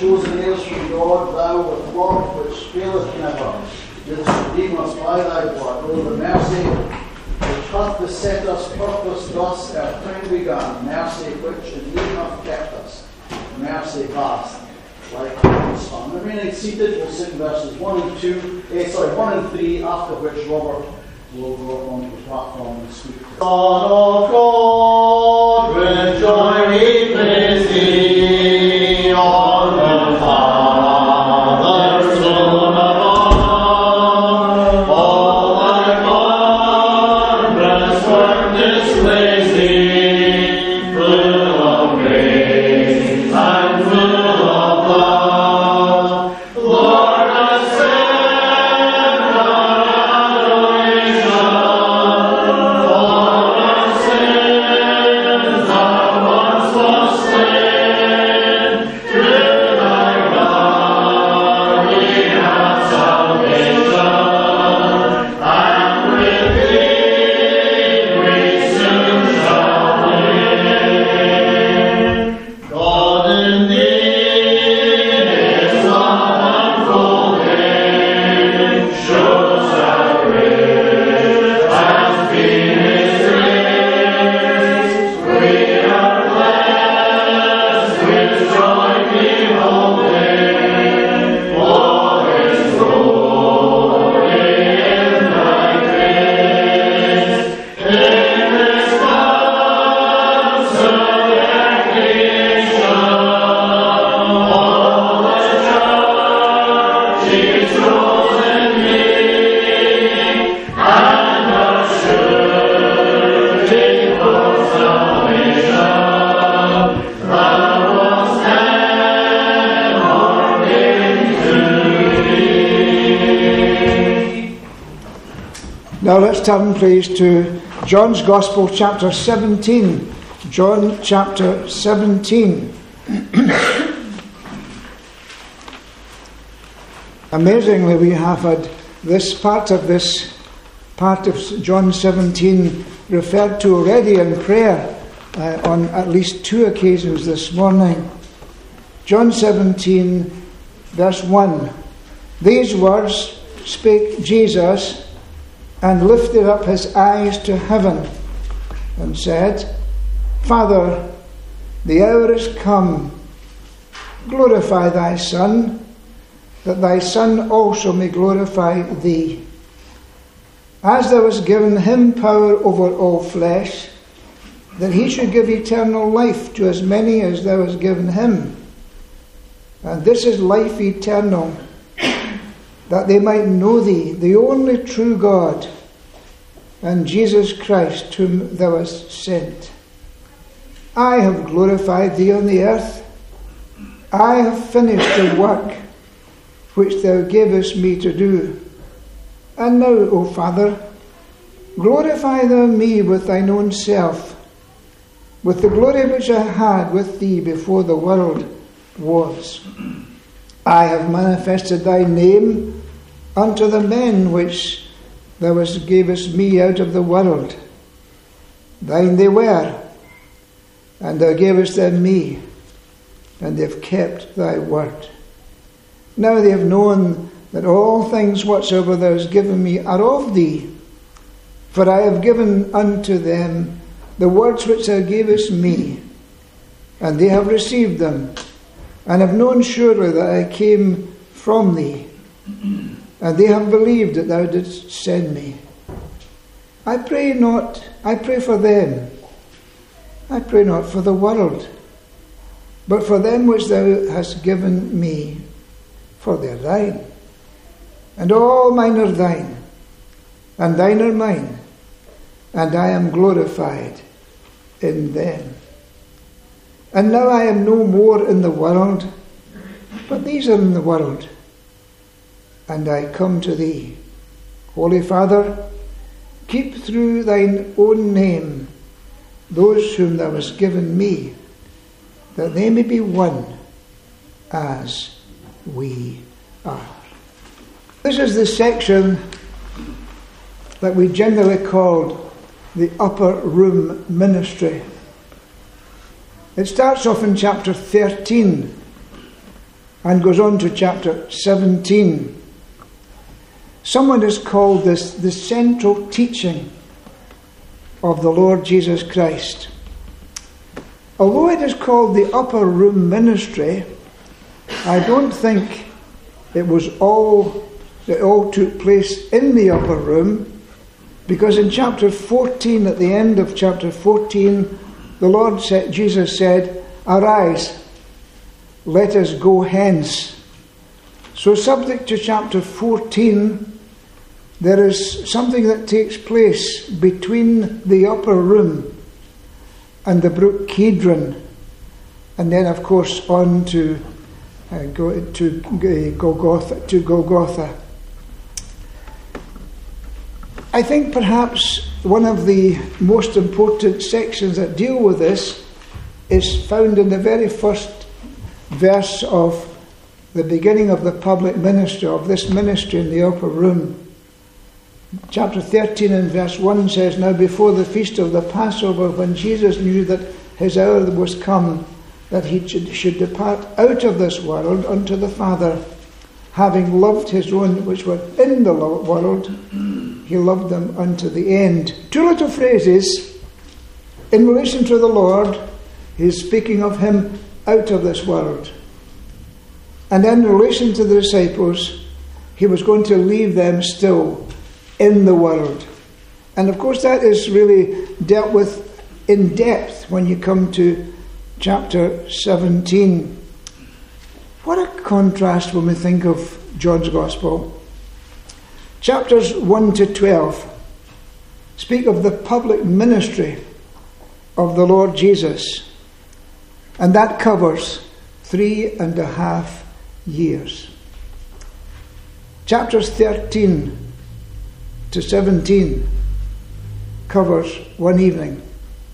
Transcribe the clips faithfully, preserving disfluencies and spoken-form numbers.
chosen heirs from God, thou with love which faileth never, didst redeem us by thy blood. O the mercy which hath beset us, purpose thus ere time began, mercy which in thee hath kept us, mercy vast, like the sun. Remaining seated, we'll sing verses one and two, eh, sorry, one and three, after which Robert will go onto the platform and speak. Son of God, with joy we praise thee, on the Father's throne above. All thy wondrous work displays thee, full of grace and full of love. Lord, accept our adoration. Now let's turn, please, to John's Gospel, chapter seventeen. John, chapter seventeen. Amazingly, we have had this part of this part of John seventeen referred to already in prayer uh, on at least two occasions this morning. John seventeen, verse one. These words spake Jesus, and lifted up his eyes to heaven, and said, Father, the hour is come. Glorify thy Son, that thy Son also may glorify thee. As thou hast given him power over all flesh, that he should give eternal life to as many as thou hast given him. And this is life eternal, that they might know thee, the only true God, and Jesus Christ, whom thou hast sent. I have glorified thee on the earth. I have finished the work which thou gavest me to do. And now, O Father, glorify thou me with thine own self, with the glory which I had with thee before the world was. I have manifested thy name unto the men which thou hast gavest me out of the world. Thine they were, and thou gavest them me, and they have kept thy word. Now they have known that all things whatsoever thou hast given me are of thee, for I have given unto them the words which thou gavest me, and they have received them, and have known surely that I came from thee, and they have believed that thou didst send me. I pray not, I pray for them. I pray not for the world, but for them which thou hast given me, for they are thine. And all mine are thine, and thine are mine, and I am glorified in them. And now I am no more in the world, but these are in the world, and I come to thee. Holy Father, keep through thine own name those whom thou hast given me, that they may be one as we are. This is the section that we generally called the upper room ministry. It starts off in chapter thirteen and goes on to chapter seventeen. Someone has called this the central teaching of the Lord Jesus Christ. Although it is called the upper room ministry, I don't think it was all, it all took place in the upper room, because in chapter fourteen, at the end of chapter fourteen, the Lord said, Jesus said, "Arise, let us go hence." So subject to chapter fourteen, there is something that takes place between the upper room and the brook Kidron, and then of course on to uh, go to uh, Golgotha. To Golgotha. I think perhaps one of the most important sections that deal with this is found in the very first verse of the beginning of the public ministry, of this ministry in the upper room. Chapter thirteen and verse one says, "Now before the feast of the Passover, when Jesus knew that his hour was come, that he should, should depart out of this world unto the Father, having loved his own which were in the world, he loved them unto the end." Two little phrases in relation to the Lord. He's speaking of him out of this world. And then in relation to the disciples, he was going to leave them still in the world. And of course that is really dealt with in depth when you come to chapter seventeen. What a contrast when we think of John's Gospel. Chapters one to twelve speak of the public ministry of the Lord Jesus, and that covers three and a half years. Chapters thirteen to seventeen covers one evening.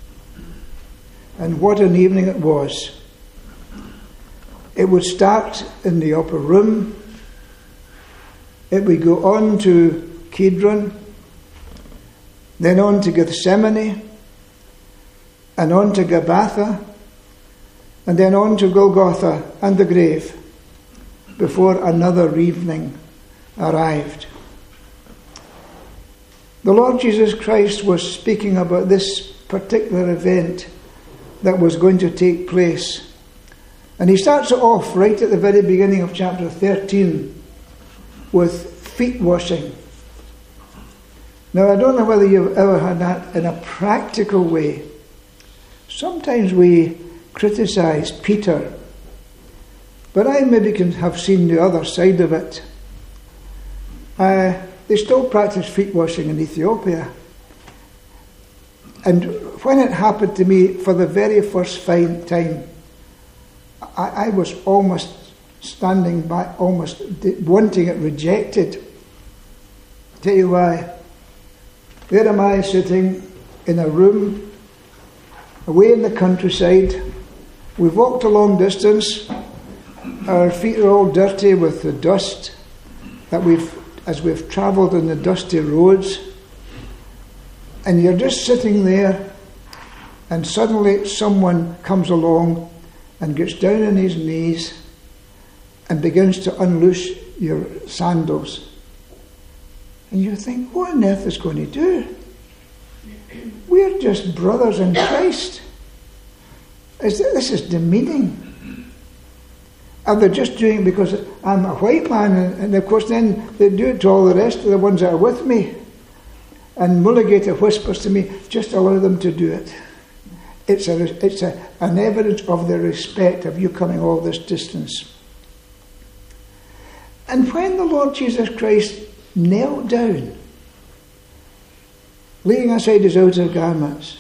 And what an evening it was. It would start in the upper room. It would go on to Kidron, then on to Gethsemane, and on to Gabbatha, and then on to Golgotha and the grave, before another evening arrived. The Lord Jesus Christ was speaking about this particular event that was going to take place. And he starts it off right at the very beginning of chapter thirteen with feet washing. Now, I don't know whether you've ever had that in a practical way. Sometimes we criticise Peter, but I maybe can have seen the other side of it. Uh, they still practice feet washing in Ethiopia. And when it happened to me for the very first time, I, I was almost standing back, almost wanting it rejected. Tell you why. There am I sitting in a room away in the countryside. We've walked a long distance. Our feet are all dirty with the dust that we've, as we've travelled on the dusty roads. And you're just sitting there, and suddenly someone comes along and gets down on his knees and begins to unloose your sandals. And you think, what on earth is going to do? We're just brothers in Christ. This is demeaning. And they're just doing it because I'm a white man, and, and of course then they do it to all the rest of the ones that are with me. And Mulligata whispers to me, just allow them to do it. It's a, it's a, an evidence of their respect of you coming all this distance. And when the Lord Jesus Christ knelt down, laying aside his outer garments,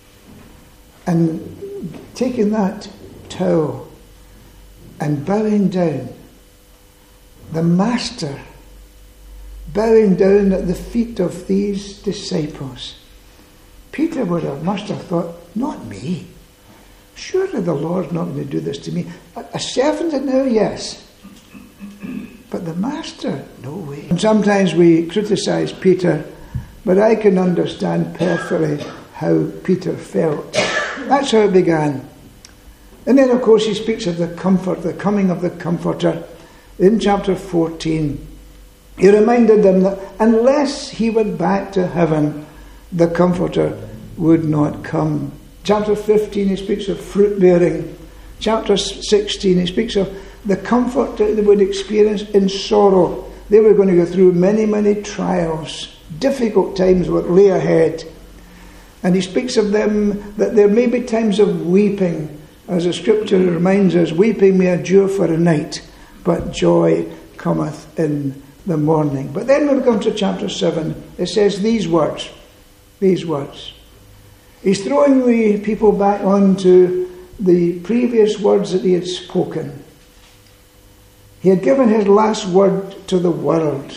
and taking that towel and bowing down, the Master bowing down at the feet of these disciples, Peter would have must have thought, not me. Surely the Lord's not going to do this to me. A, a servant now, yes. But the Master, no way. And sometimes we criticise Peter, but I can understand perfectly how Peter felt. That's how it began. And then, of course, he speaks of the comfort, the coming of the Comforter. In chapter fourteen, he reminded them that unless he went back to heaven, the Comforter would not come. Chapter fifteen, he speaks of fruit bearing. Chapter sixteen, he speaks of the comfort that they would experience in sorrow. They were going to go through many, many trials. Difficult times would lay ahead. And he speaks of them that there may be times of weeping. As the scripture reminds us, weeping may endure for a night, but joy cometh in the morning. But then when we come to chapter seven, it says these words. These words. He's throwing the people back onto the previous words that he had spoken. He had given his last word to the world.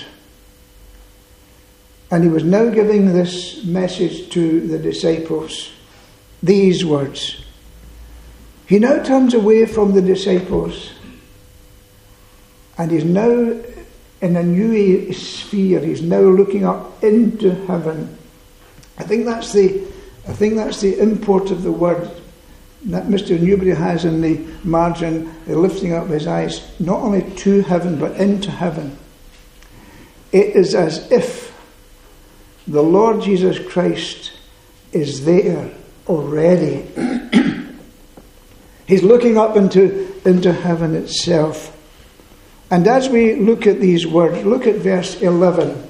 And he was now giving this message to the disciples. These words. He now turns away from the disciples. And he's now in a new sphere. He's now looking up into heaven. I think that's the, I think that's the import of the word that Mister Newbury has in the margin, lifting up his eyes, not only to heaven, but into heaven. It is as if the Lord Jesus Christ is there already. He's looking up into, into heaven itself. And as we look at these words, look at verse eleven.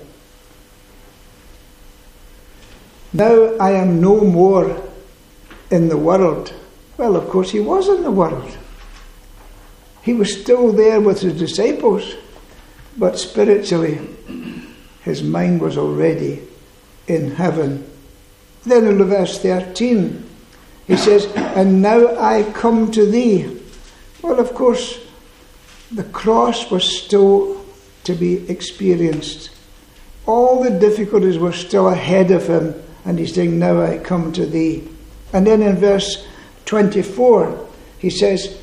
Now I am no more in the world. Well, of course, he was in the world. He was still there with his disciples, but spiritually, his mind was already in heaven. Then in verse thirteen, he says, and now I come to thee. Well, of course, the cross was still to be experienced. All the difficulties were still ahead of him, and he's saying, now I come to thee. And then in verse twenty-four, he says,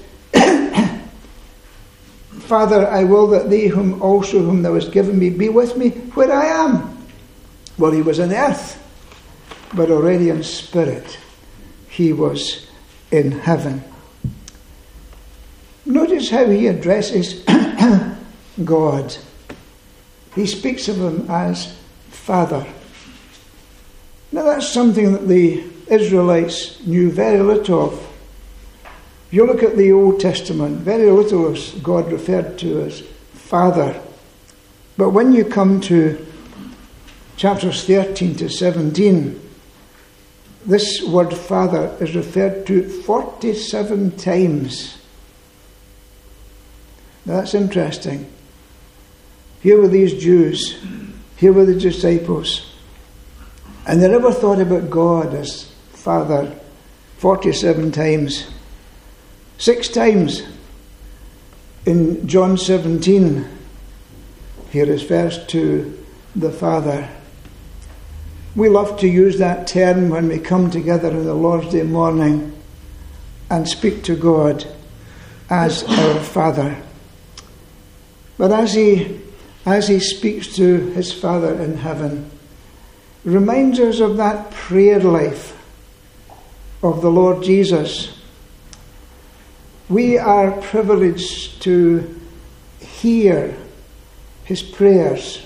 Father, I will that thee whom also whom thou hast given me be with me where I am. Well, he was on earth, but already in spirit he was in heaven. Notice how he addresses God. He speaks of him as Father. Now that's something that the Israelites knew very little of. If you look at the Old Testament, very little of God referred to as Father. But when you come to chapters thirteen to seventeen, this word Father is referred to forty-seven times. Now that's interesting. Here were these Jews, here were the disciples, and they never thought about God as Father forty-seven times. Six times in John seventeen, he refers to the Father. We love to use that term when we come together on the Lord's Day morning and speak to God as our Father. But as he, as he speaks to his Father in heaven, reminds us of that prayer life of the Lord Jesus. We are privileged to hear his prayers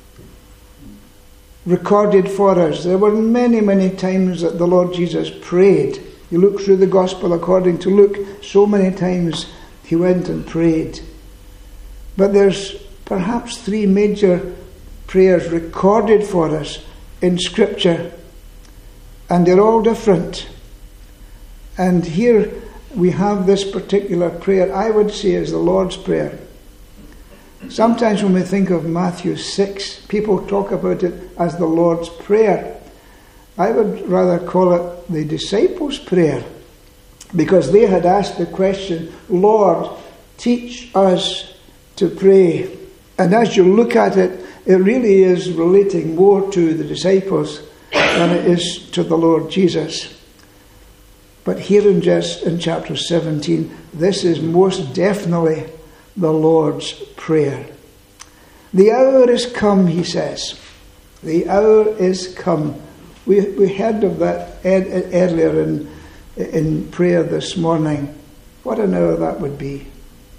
recorded for us. There were many, many times that the Lord Jesus prayed. You look through the Gospel according to Luke, so many times he went and prayed. But there's perhaps three major prayers recorded for us in Scripture, and they're all different. And here we have this particular prayer, I would say is the Lord's Prayer. Sometimes when we think of Matthew six, people talk about it as the Lord's Prayer. I would rather call it the disciples' prayer, because they had asked the question, Lord, teach us to pray. And as you look at it, it really is relating more to the disciples than it is to the Lord Jesus. But here in just in chapter seventeen, this is most definitely the Lord's Prayer. The hour is come, he says. The hour is come. We we heard of that ed, ed, earlier in in prayer this morning. What an hour that would be.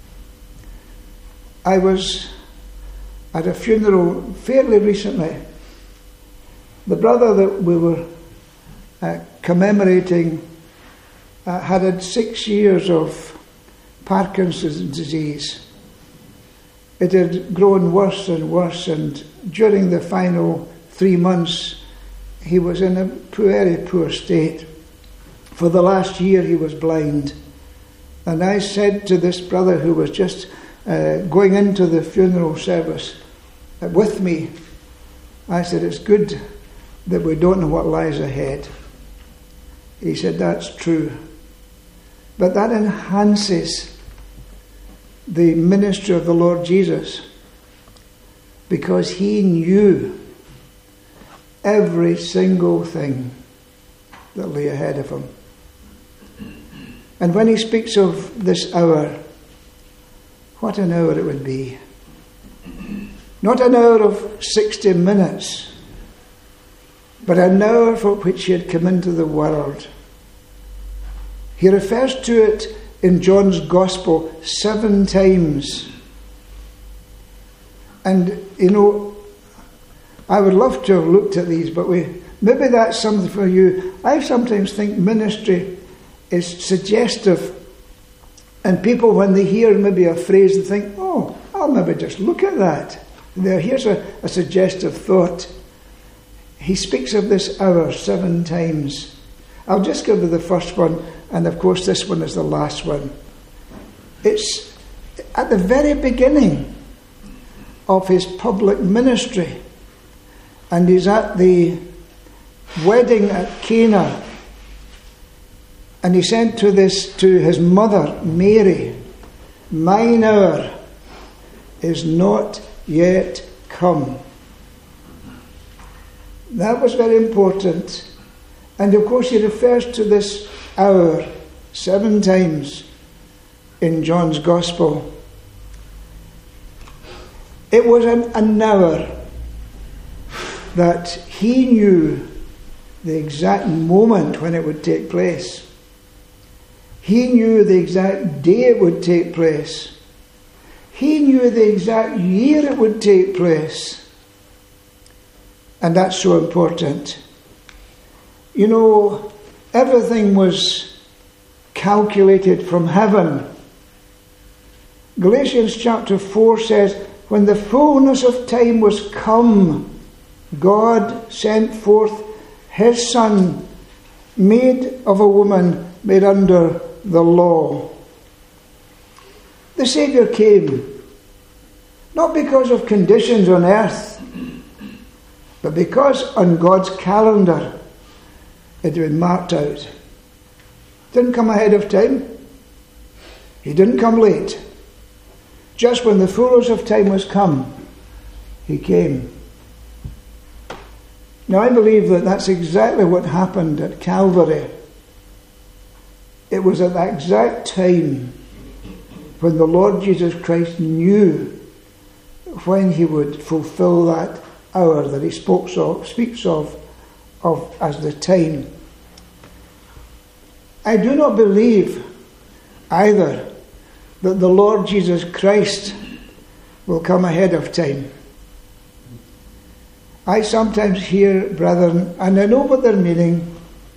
I was at a funeral fairly recently. The brother that we were uh, commemorating uh, had had six years of Parkinson's disease. It had grown worse and worse, and during the final three months he was in a very poor state. For the last year he was blind. And I said to this brother who was just uh, going into the funeral service uh, with me, I said, it's good that we don't know what lies ahead. He said, that's true. But that enhances the ministry of the Lord Jesus, because he knew every single thing that lay ahead of him. And when he speaks of this hour, what an hour it would be. Not an hour of sixty minutes, but an hour for which he had come into the world. He refers to it in John's Gospel seven times. And, you know, I would love to have looked at these, but we maybe that's something for you. I sometimes think ministry is suggestive, and people, when they hear maybe a phrase, they think, oh, I'll maybe just look at that. There, here's a, a suggestive thought. He speaks of this hour seven times. I'll just give you the first one, and of course this one is the last one. It's at the very beginning of his public ministry, and he's at the wedding at Cana, and he said to this to his mother Mary, mine hour is not yet come. That was very important. And of course he refers to this hour seven times in John's Gospel. It was an, an hour that he knew the exact moment when it would take place. He knew the exact day it would take place. He knew the exact year it would take place. And that's so important. You know, everything was calculated from heaven. Galatians chapter four says, when the fullness of time was come, God sent forth his Son, made of a woman, made under the law. The Saviour came, not because of conditions on earth, but because on God's calendar it had been marked out. Didn't come ahead of time. He didn't come late. Just when the fullness of time was come, he came. Now I believe that that's exactly what happened at Calvary. It was at that exact time when the Lord Jesus Christ knew when he would fulfill that hour that he speaks of, speaks of, of as the time. I do not believe either that the Lord Jesus Christ will come ahead of time. I sometimes hear brethren, and I know what they're meaning,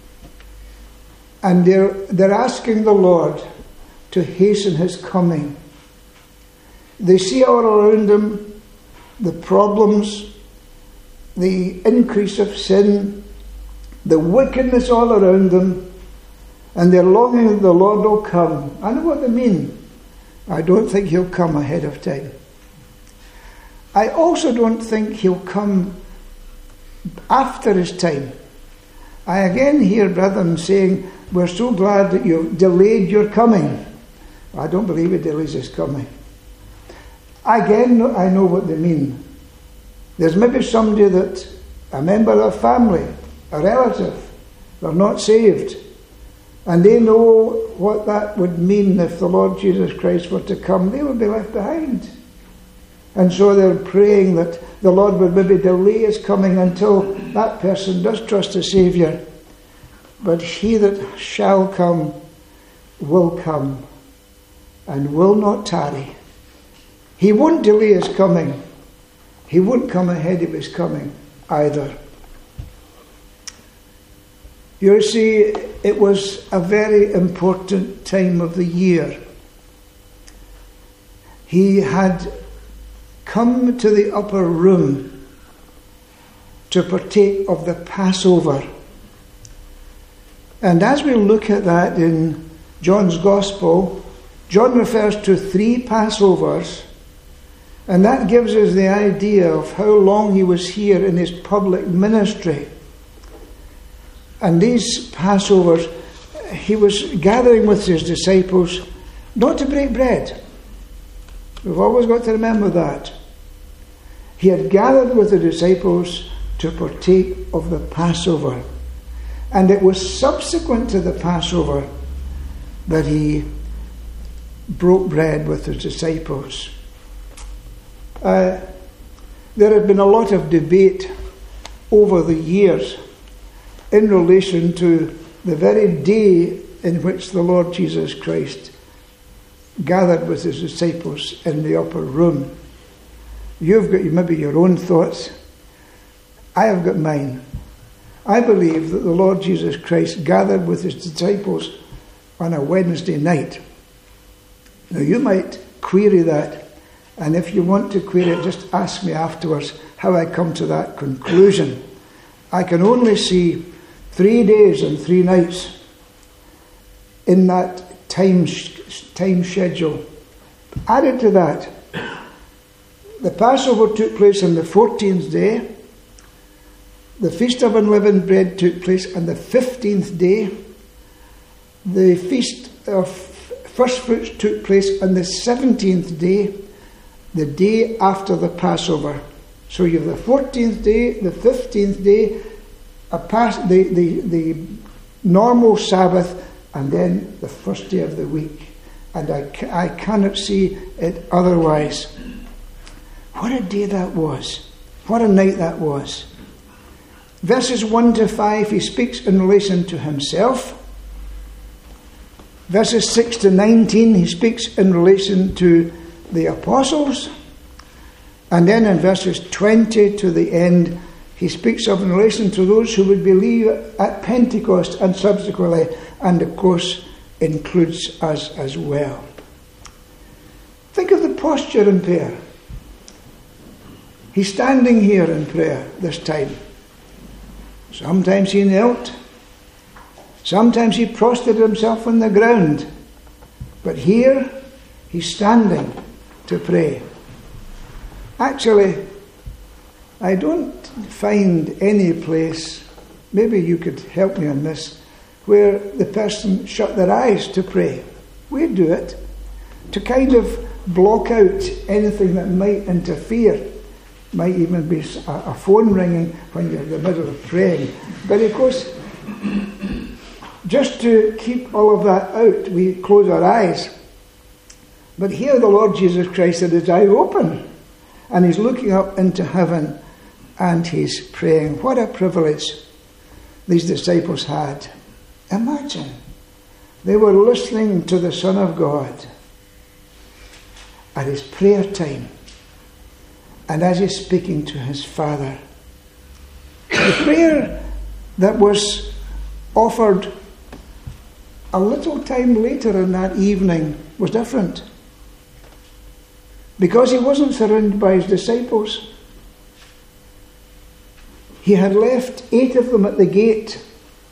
and they're, they're asking the Lord to hasten his coming. They see all around them the problems, the increase of sin, the wickedness all around them, and they're longing that the Lord will come. I know what they mean. I don't think he'll come ahead of time. I also don't think he'll come after his time. I again hear brethren saying, we're so glad that you've delayed your coming. I don't believe he delays his coming. Again, I know what they mean. There's maybe somebody that, a member of a family, a relative, they're not saved, and they know what that would mean if the Lord Jesus Christ were to come. They would be left behind. And so they're praying that the Lord would maybe delay his coming until that person does trust the Saviour. But he that shall come will come. and will not tarry. He won't delay his coming. He won't come ahead of his coming either. You see, it was a very important time of the year. He had come to the upper room to partake of the Passover. And as we look at that in John's Gospel, John refers to three Passovers, and that gives us the idea of how long he was here in his public ministry. And these Passovers, he was gathering with his disciples not to break bread. We've always got to remember that. He had gathered with the disciples to partake of the Passover. And it was subsequent to the Passover that he broke bread with his disciples. Uh, there had been a lot of debate over the years in relation to the very day in which the Lord Jesus Christ gathered with his disciples in the upper room. You've got maybe your own thoughts. I have got mine. I believe that the Lord Jesus Christ gathered with his disciples on a Wednesday night. Now you might query that, and if you want to query it, just ask me afterwards how I come to that conclusion. I can only see three days and three nights in that time, time schedule. Added to that, the Passover took place on the fourteenth day. The Feast of Unleavened Bread took place on the fifteenth day. The Feast of First Fruits took place on the seventeenth day, the day after the Passover. So you have the fourteenth day, the fifteenth day, a pas- the, the, the normal Sabbath, and then the first day of the week. And I, ca- I cannot see it otherwise. What a day that was. What a night that was. Verses one to five, he speaks in relation to himself. Verses six to nineteen, he speaks in relation to the apostles. And then in verses twenty to the end, he speaks of in relation to those who would believe at Pentecost and subsequently, and of course includes us as well. Think of the posture in prayer. He's standing here in prayer this time. Sometimes he knelt. Sometimes he prostrated himself on the ground. But here, he's standing to pray. Actually, I don't find any place, maybe you could help me on this, where the person shut their eyes to pray. We do it to kind of block out anything that might interfere. Might even be a, a phone ringing when you're in the middle of praying. But of course, just to keep all of that out, we close our eyes. But here the Lord Jesus Christ had his eye open, and he's looking up into heaven, and he's praying. What a privilege these disciples had. Imagine, they were listening to the Son of God at his prayer time. And as he's speaking to his Father, the prayer that was offered a little time later in that evening was different. Because he wasn't surrounded by his disciples. He had left eight of them at the gate.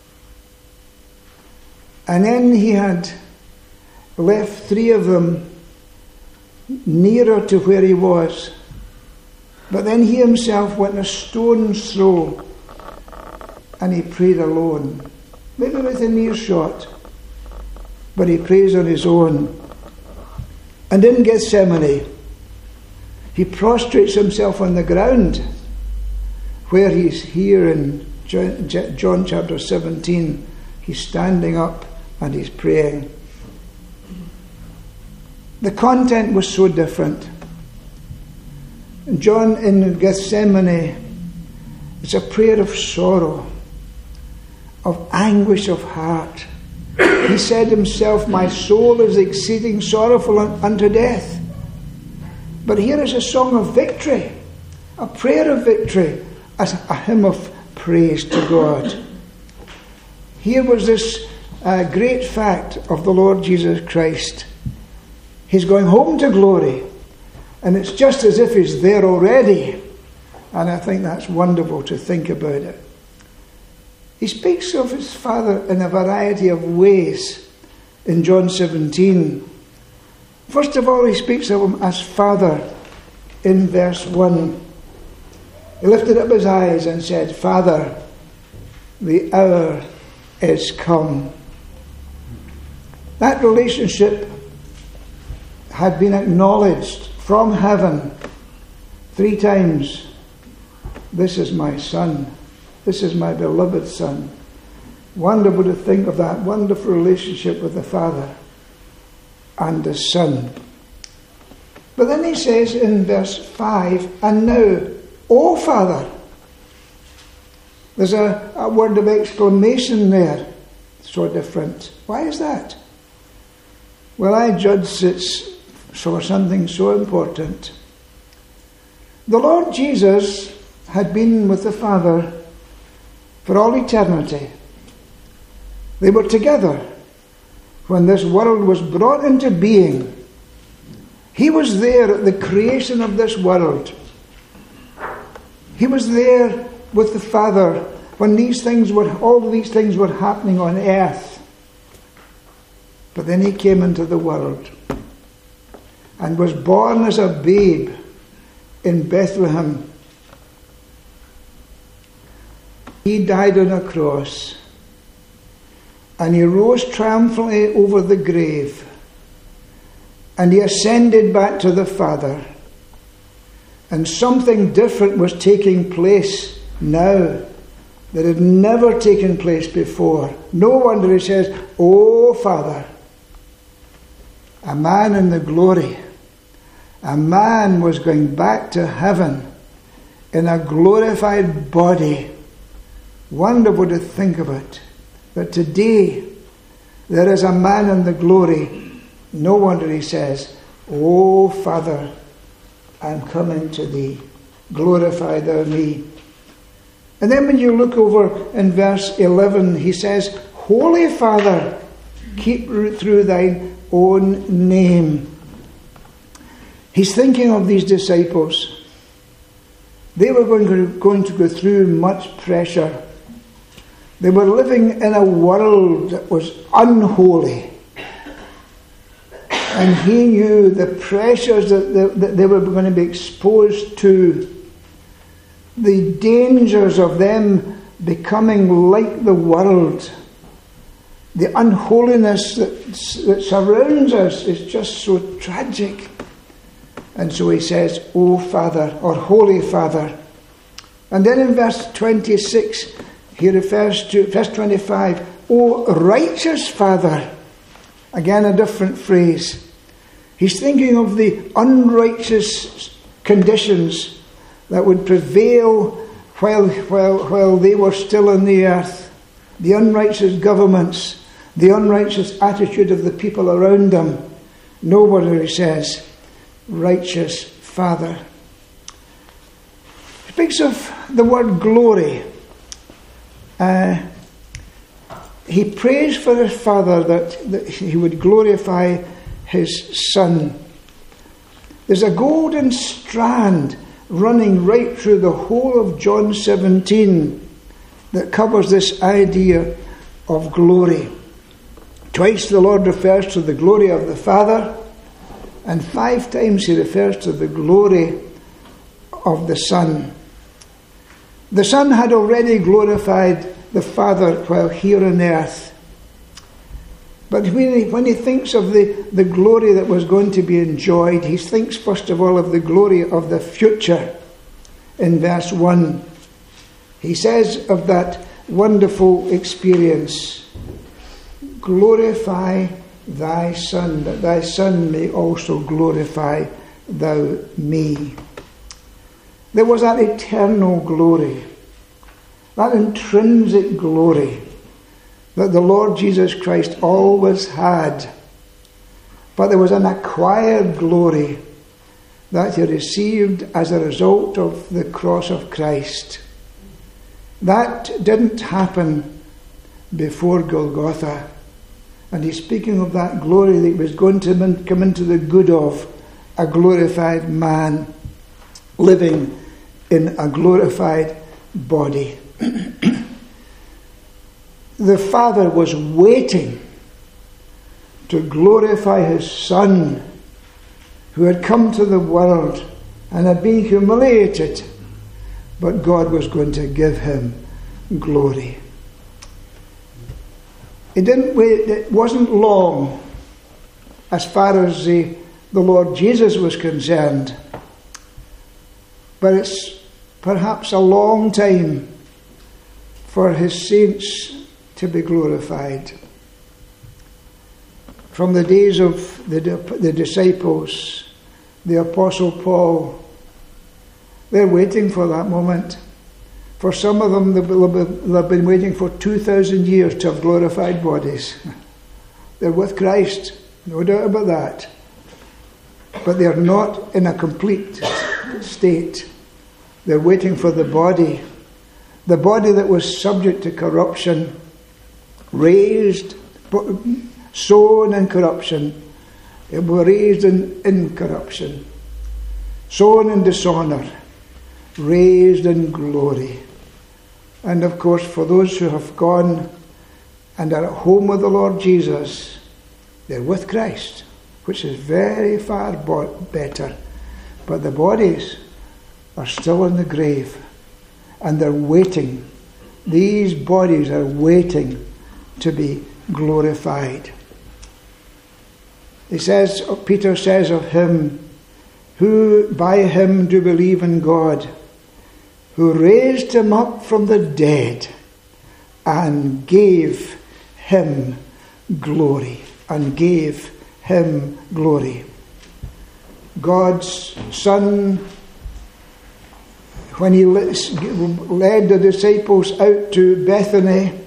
And then he had left three of them nearer to where he was. But then he himself went a stone's throw and he prayed alone. Maybe within earshot, but he prays on his own. And in Gethsemane, he prostrates himself on the ground, where he's here in John chapter seventeen. He's standing up and he's praying. The content was so different. John in Gethsemane, it's a prayer of sorrow, of anguish of heart, He said himself, my soul is exceeding sorrowful unto death. But here is a song of victory, a prayer of victory, as a hymn of praise to God. Here was this uh, great fact of the Lord Jesus Christ. He's going home to glory, and it's just as if he's there already. And I think that's wonderful to think about it. He speaks of his Father in a variety of ways in John seventeen. First of all, he speaks of him as Father in verse one. He lifted up his eyes and said, Father, the hour is come. That relationship had been acknowledged from heaven three times. This is my Son. This is my beloved Son. Wonderful to think of that wonderful relationship with the Father and the Son. But then he says in verse five, and now, O Father. There's a, a word of exclamation there. So different. Why is that? Well, I judge it's for something so important. The Lord Jesus had been with the Father for all eternity. They were together when this world was brought into being. He was there at the creation of this world. He was there with the Father when these things were, all these things were happening on earth. But then he came into the world and was born as a babe in Bethlehem. He died on a cross, and he rose triumphantly over the grave, and he ascended back to the Father. And something different was taking place now that had never taken place before. No wonder he says, O Father, a man in the glory. A man was going back to heaven in a glorified body. Wonderful to think of it. That today there is a man in the glory. No wonder he says, O Father, I'm coming to thee. Glorify thou me. And then when you look over in verse eleven, he says, Holy Father, keep through thine own name. He's thinking of these disciples. They were going to, going to go through much pressure. They were living in a world that was unholy. And he knew the pressures that they, that they were going to be exposed to. The dangers of them becoming like the world. The unholiness that, that surrounds us is just so tragic. And so he says, O Father, or Holy Father. And then in verse twenty-six, he refers to, verse twenty-five, O righteous Father. Again, a different phrase. He's thinking of the unrighteous conditions that would prevail while, while, while they were still on the earth. The unrighteous governments, the unrighteous attitude of the people around them. No wonder he says, righteous Father. He speaks of the word glory. Uh, he prays for his Father that, that he would glorify his Son. There's a golden strand running right through the whole of John seventeen that covers this idea of glory. Twice the Lord refers to the glory of the Father, and five times he refers to the glory of the Son. The Son had already glorified the Father while here on earth. But when he, when he thinks of the, the glory that was going to be enjoyed, he thinks first of all of the glory of the future. In verse one, he says of that wonderful experience, glorify thy Son, that thy Son may also glorify thou me. There was that eternal glory, that intrinsic glory that the Lord Jesus Christ always had, but there was an acquired glory that he received as a result of the cross of Christ. That didn't happen before Golgotha. And he's speaking of that glory that was going to come into the good of a glorified man living in a glorified body. The Father was waiting to glorify his Son, who had come to the world and had been humiliated, but God was going to give him glory. It didn't wait, it wasn't long as far as the, the Lord Jesus was concerned, but it's perhaps a long time for his saints to be glorified. From the days of the, the disciples, the Apostle Paul, they're waiting for that moment. For some of them, they've been waiting for two thousand years to have glorified bodies. They're with Christ, no doubt about that. But they're not in a complete state. They're waiting for the body. The body that was subject to corruption, raised, sown in corruption, it was raised in incorruption. Sown in dishonour, raised in glory. And of course, for those who have gone and are at home with the Lord Jesus, they're with Christ, which is very far better. But the bodies are still in the grave, and they're waiting. These bodies are waiting to be glorified. He says, Peter says of him, who by him do believe in God, who raised him up from the dead and gave him glory. And gave him glory. God's Son, when he led the disciples out to Bethany,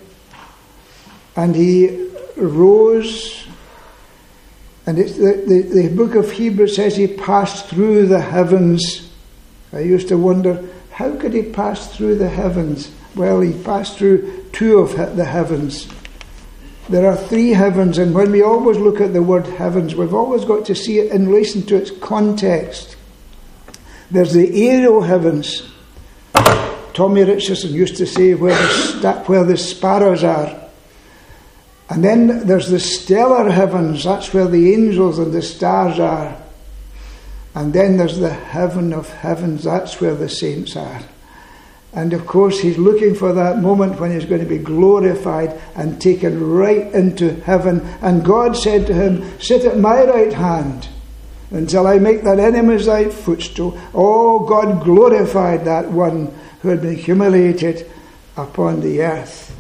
and he rose, and it's the, the, the book of Hebrews says he passed through the heavens. I used to wonder, how could he pass through the heavens? Well, he passed through two of the heavens. There are three heavens, and when we always look at the word heavens, we've always got to see it in relation to its context. There's the aerial heavens. Tommy Richardson used to say where the, sta- where the sparrows are. And then there's the stellar heavens. That's where the angels and the stars are. And then there's the heaven of heavens. That's where the saints are. And of course, he's looking for that moment when he's going to be glorified and taken right into heaven. And God said to him, sit at my right hand until I make that enemy's thy footstool. Oh, God glorified that one who had been humiliated upon the earth.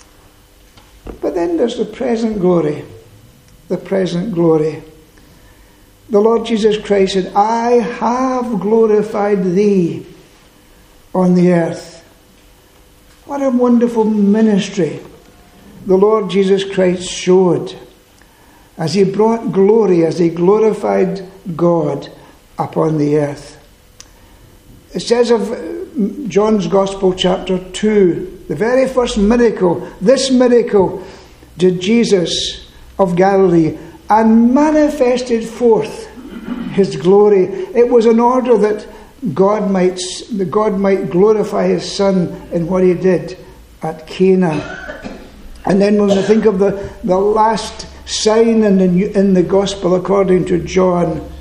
But then there's the present glory. The present glory. The Lord Jesus Christ said, I have glorified thee on the earth. What a wonderful ministry the Lord Jesus Christ showed as he brought glory, as he glorified God upon the earth. It says of John's Gospel chapter two, the very first miracle, this miracle did Jesus of Galilee and manifested forth his glory. It was in order that God might God might glorify his Son in what he did at Cana. And then when we think of the, the last sign in the, in the Gospel according to John,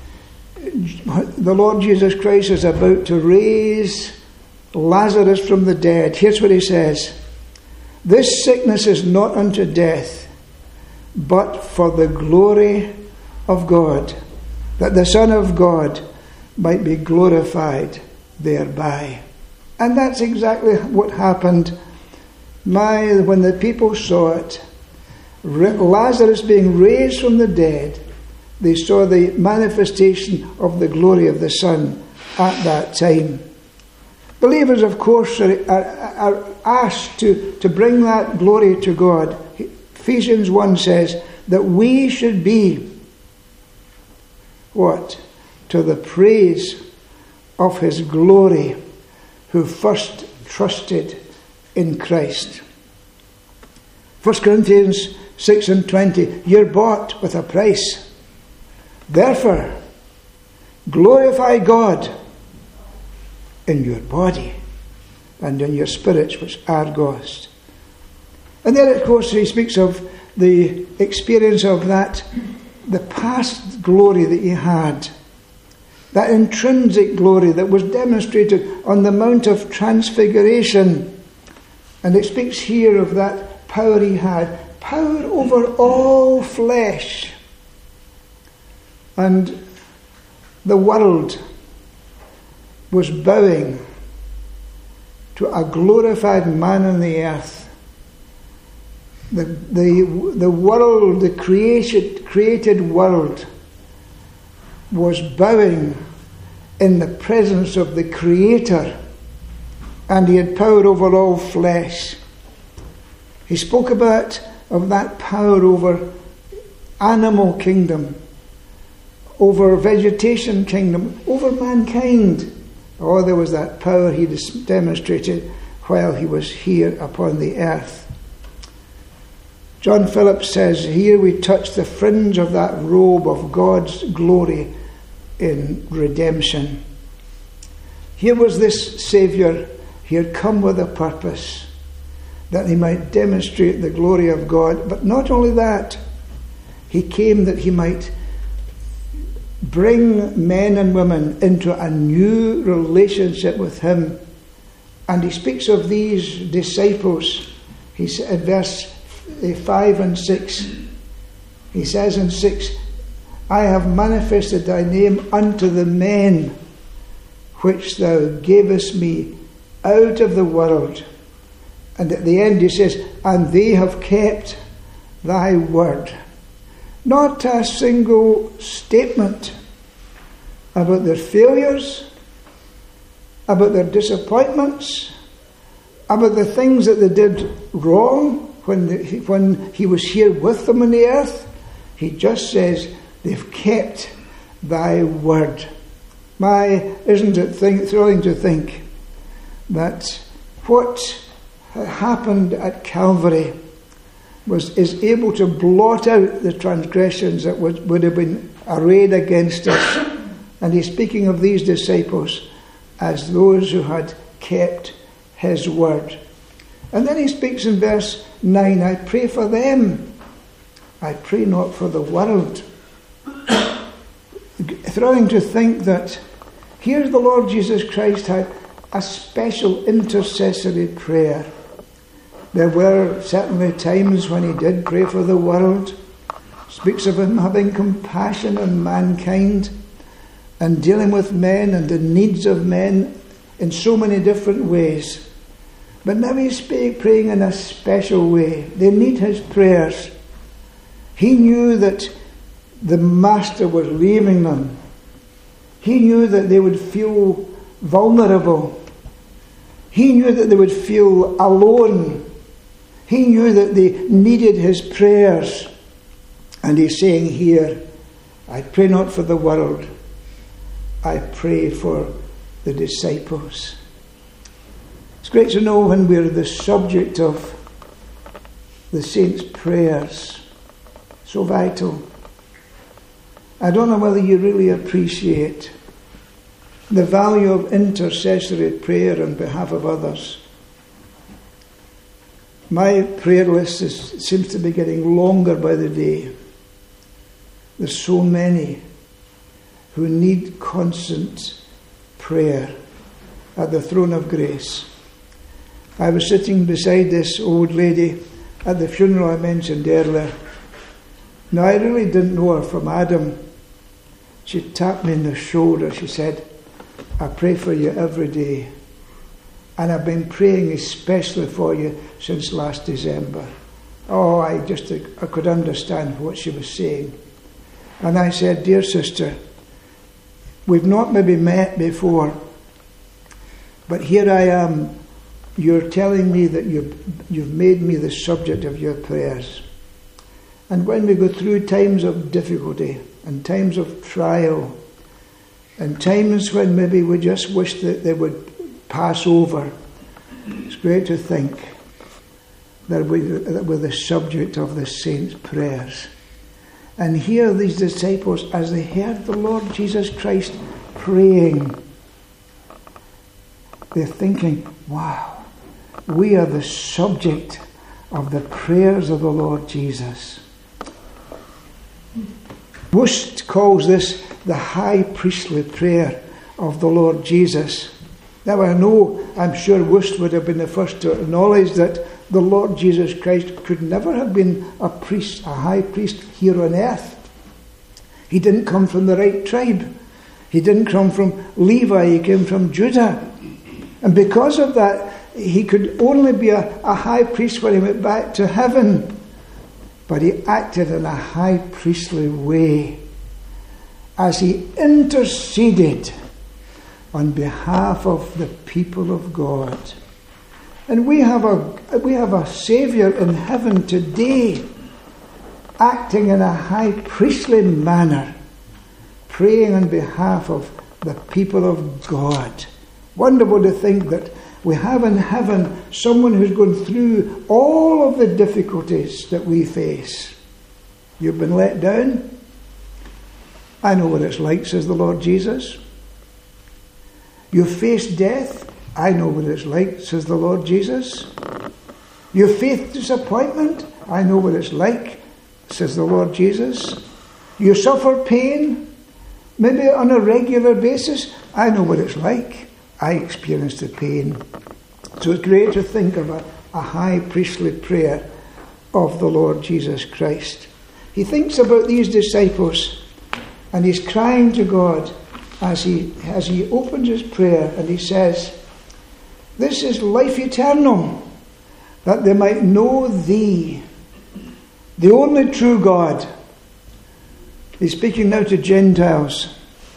the Lord Jesus Christ is about to raise Lazarus from the dead. Here's what he says. This sickness is not unto death, but for the glory of God, that the Son of God might be glorified thereby. And that's exactly what happened. My, when the people saw it, Lazarus being raised from the dead, they saw the manifestation of the glory of the Son at that time. Believers, of course, are, are, are asked to, to bring that glory to God. Ephesians one says that we should be, what? To the praise of his glory, who first trusted in Christ. First Corinthians six and twenty, you're bought with a price. Therefore, glorify God in your body and in your spirits, which are God's. And then, of course, he speaks of the experience of that, the past glory that he had, that intrinsic glory that was demonstrated on the Mount of Transfiguration. And it speaks here of that power he had, power over all flesh. And the world was bowing to a glorified man on the earth. The, the, the world, the created, created world, was bowing in the presence of the Creator, and he had power over all flesh. He spoke about of that power over animal kingdom, over vegetation kingdom, over mankind. Oh, there was that power he demonstrated while he was here upon the earth. John Phillips says, here we touch the fringe of that robe of God's glory in redemption. Here was this Saviour. He had come with a purpose, that he might demonstrate the glory of God. But not only that, he came that he might bring men and women into a new relationship with him. And he speaks of these disciples. He said, verse five and six, he says in six, I have manifested thy name unto the men which thou gavest me out of the world. And at the end he says, and they have kept thy word. Not a single statement about their failures, about their disappointments, about the things that they did wrong when, the, when he was here with them on the earth. He just says, they've kept thy word. My, isn't it think, thrilling to think that what happened at Calvary was is able to blot out the transgressions that would, would have been arrayed against us. And he's speaking of these disciples as those who had kept his word. And then he speaks in verse nine, I pray for them. I pray not for the world. Thrilling to think that here the Lord Jesus Christ had a special intercessory prayer. There were certainly times when he did pray for the world. Speaks of him having compassion on mankind and dealing with men and the needs of men in so many different ways. But now he's praying in a special way. They need his prayers. He knew that the Master was leaving them. He knew that they would feel vulnerable. He knew that they would feel alone. He knew that they needed his prayers. And he's saying here, I pray not for the world. I pray for the disciples. It's great to know when we're the subject of the saints' prayers. So vital. I don't know whether you really appreciate the value of intercessory prayer on behalf of others. My prayer list is, seems to be getting longer by the day. There's so many who need constant prayer at the throne of grace. I was sitting beside this old lady at the funeral I mentioned earlier. Now, I really didn't know her from Adam. She tapped me on the shoulder. She said, I pray for you every day. And I've been praying especially for you since last December. Oh, I just I could understand what she was saying. And I said, dear sister, we've not maybe met before, But here I am, you're telling me that you've, you've made me the subject of your prayers. And when we go through times of difficulty and times of trial and times when maybe we just wish that they would pass over, it's great to think that, we, that we're the subject of the saints' prayers. And here these disciples, as they heard the Lord Jesus Christ praying, they're thinking, wow, we are the subject of the prayers of the Lord Jesus. Wust calls this the high priestly prayer of the Lord Jesus. Now I know, I'm sure Wust would have been the first to acknowledge that the Lord Jesus Christ could never have been a priest, a high priest here on earth. He didn't come from the right tribe. He didn't come from Levi, he came from Judah. And because of that, he could only be a, a high priest when he went back to heaven. But he acted in a high priestly way as he interceded on behalf of the people of God. And we have a we have a Saviour in heaven today, acting in a high priestly manner, praying on behalf of the people of God. Wonderful to think that we have in heaven someone who's gone through all of the difficulties that we face. You've been let down? I know what it's like, says the Lord Jesus. You've faced death? I know what it's like, says the Lord Jesus. You've faced disappointment? I know what it's like, says the Lord Jesus. You suffer pain? Maybe on a regular basis? I know what it's like. I experienced the pain. So it's great to think of a, a high priestly prayer of the Lord Jesus Christ. He thinks about these disciples and he's crying to God as he, as he opens his prayer, and he says, this is life eternal, that they might know thee, the only true God. He's speaking now to Gentiles.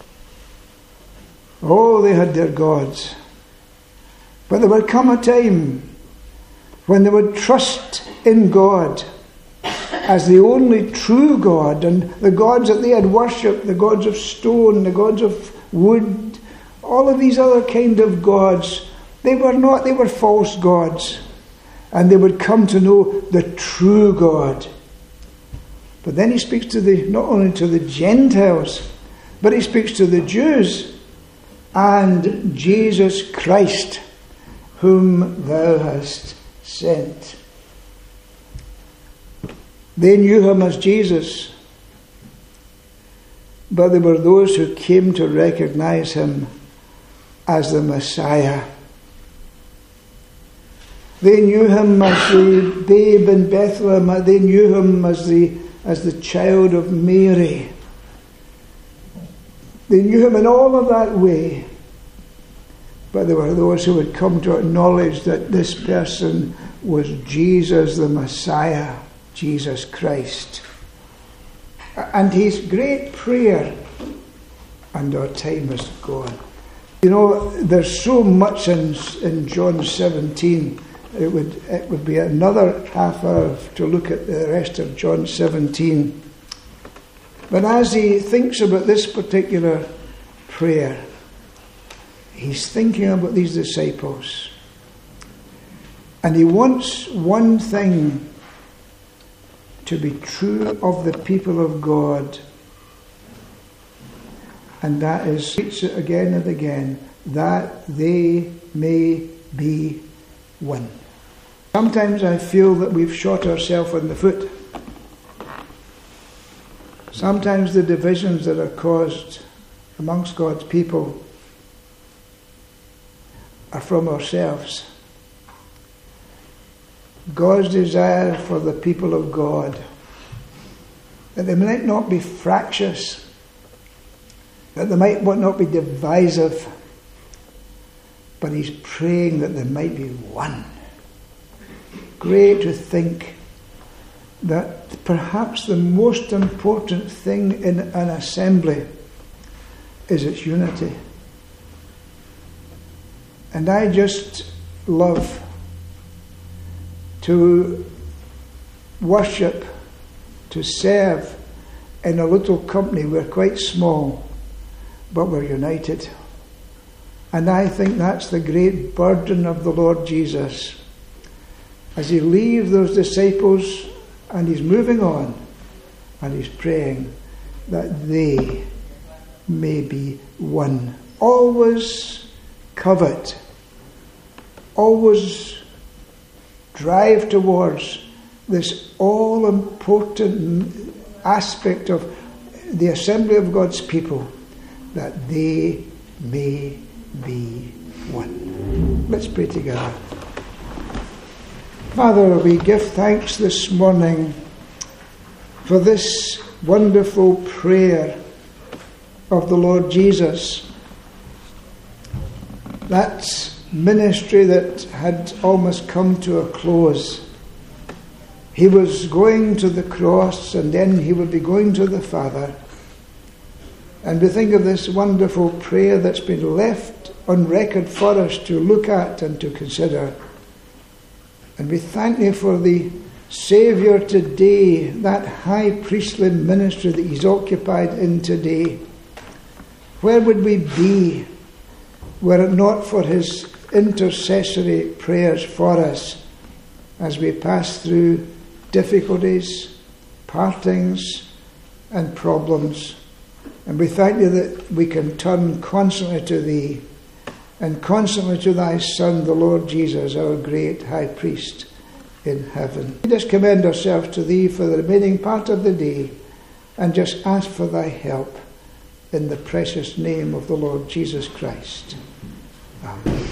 Oh, they had their gods. But there would come a time when they would trust in God as the only true God, and the gods that they had worshipped, the gods of stone, the gods of wood, all of these other kind of gods, they were not, they were false gods. And they would come to know the true God. But then he speaks to the, not only to the Gentiles, but he speaks to the Jews. And Jesus Christ, whom thou hast sent. They knew him as Jesus, but there were those who came to recognize him as the Messiah. They knew him as the babe in Bethlehem. They knew him as the as the child of Mary. They knew him in all of that way. But there were those who would come to acknowledge that this person was Jesus the Messiah, Jesus Christ. And his great prayer, and our time is gone. You know, there's so much in, in John seventeen. It would it would be another half hour to look at the rest of John seventeen. But as he thinks about this particular prayer, he's thinking about these disciples. And he wants one thing to be true of the people of God. And that is, repeats it again and again, that they may be one. Sometimes I feel that we've shot ourselves in the foot. Sometimes the divisions that are caused amongst God's people are from ourselves. God's desire for the people of God, that they might not be fractious, that they might not be divisive, but he's praying that they might be one. Great to think that perhaps the most important thing in an assembly is its unity. And I just love to worship, to serve in a little company. We're quite small, but we're united. And I think that's the great burden of the Lord Jesus. As he leaves those disciples and he's moving on and he's praying that they may be one. Always covet, always drive towards this all-important aspect of the assembly of God's people, that they may be one. Let's pray together. Father, we give thanks this morning for this wonderful prayer of the Lord Jesus. That ministry that had almost come to a close. He was going to the cross, and then he would be going to the Father. And we think of this wonderful prayer that's been left on record for us to look at and to consider. And we thank you for the Saviour today, that high priestly ministry that he's occupied in today. Where would we be were it not for his intercessory prayers for us as we pass through difficulties, partings, and problems? And we thank you that we can turn constantly to thee and constantly to thy Son, the Lord Jesus, our great high priest in heaven. We just commend ourselves to thee for the remaining part of the day and just ask for thy help in the precious name of the Lord Jesus Christ. Amen.